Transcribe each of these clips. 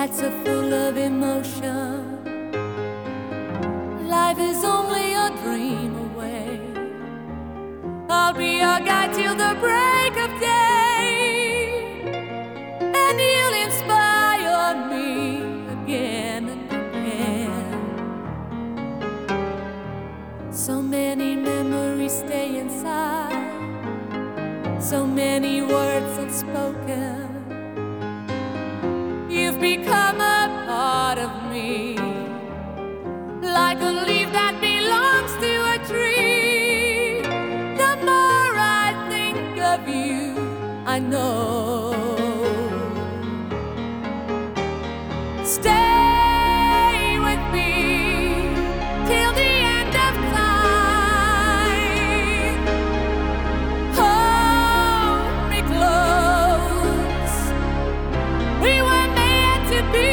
nights are full of emotion. Life is only a dream away. I'll be your guide till the break of day, and you'll inspire me again and again. So many memories stay inside, so many words unspoken. You've become a part of me, like a leaf that belongs to a tree. The more I think of you, I know. Stay with me till the end of time. Hold me close. We were meant to be.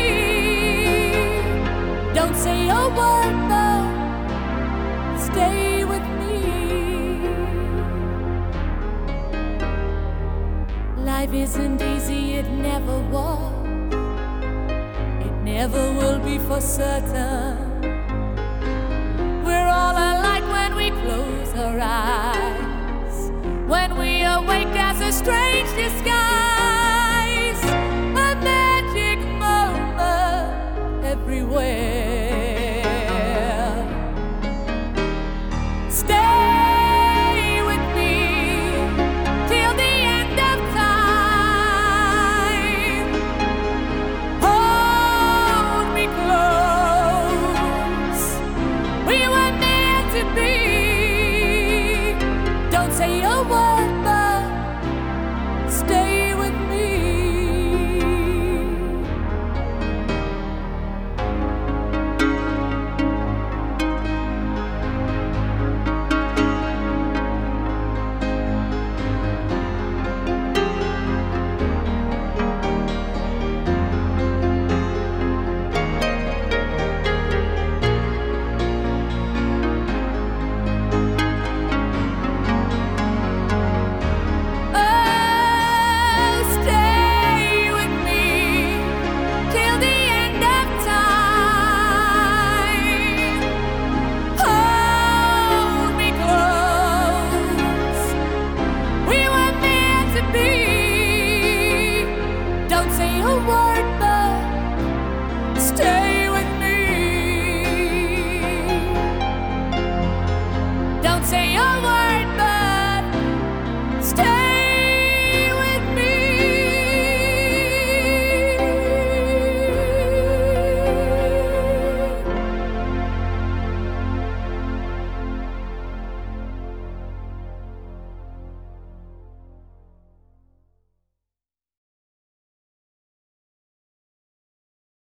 Don't say a word, but stay with me. Life isn't easy, it never was. It never will be for certain. We're all alike when we close our eyes. When we awake, there's a strange disguise.